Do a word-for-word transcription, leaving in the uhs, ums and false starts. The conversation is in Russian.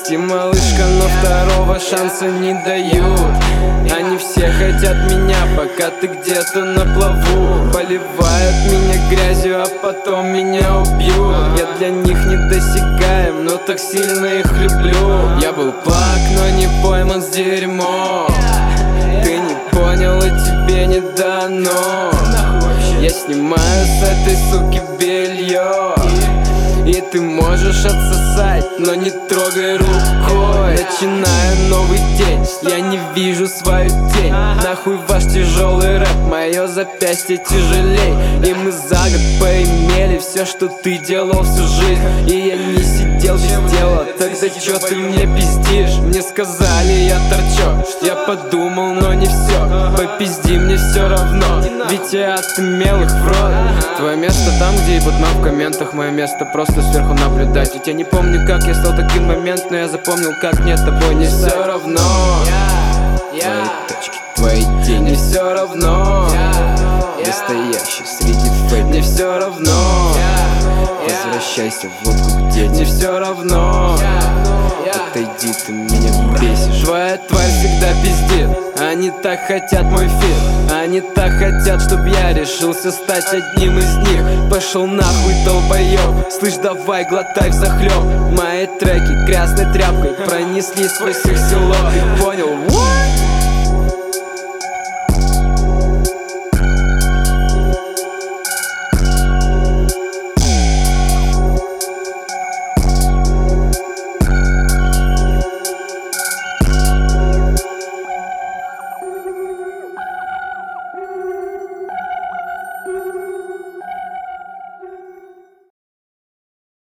Прости, малышка, но второго шанса не дают. Они все хотят меня, пока ты где-то на плаву. Поливают меня грязью, а потом меня убьют. Я для них недосягаем, но так сильно их люблю. Я был плак, но не пойман с дерьмом. Ты не понял, и тебе не дано. Я снимаю с этой суки белье, и ты можешь отсосать, но не трогай рукой. Начинаю новый день, я не вижу свою тень. Нахуй ваш тяжелый рэп, мое запястье тяжелей. И мы за год поимели все, что ты делал всю жизнь. И я не сидел без дела, тогда чё ты мне пиздишь? Мне сказали, я торчок, я подумал, но не все. Попизди, мне все равно, ведь я отымел их в рот. Твое место там, где ебут нам в комментах. Мое место просто сверху наблюдать. Ведь я не помню, как я стал таким момент, но я запомнил, как мне с тобой не все равно. Твои точки, твои деньги, не все равно. Настоящий среди фейк, не все равно. Возвращайся в лодку, где не все равно. Отойди, ты меня бесишь. Твоя тварь всегда пиздит. Они так хотят мой фит. Они так хотят, чтоб я решился стать одним из них. Пошел нахуй, долбоёб. Слышь, давай, глотай взахлёб. Мои треки грязной тряпкой пронесли сквозь их село. Ты понял? What?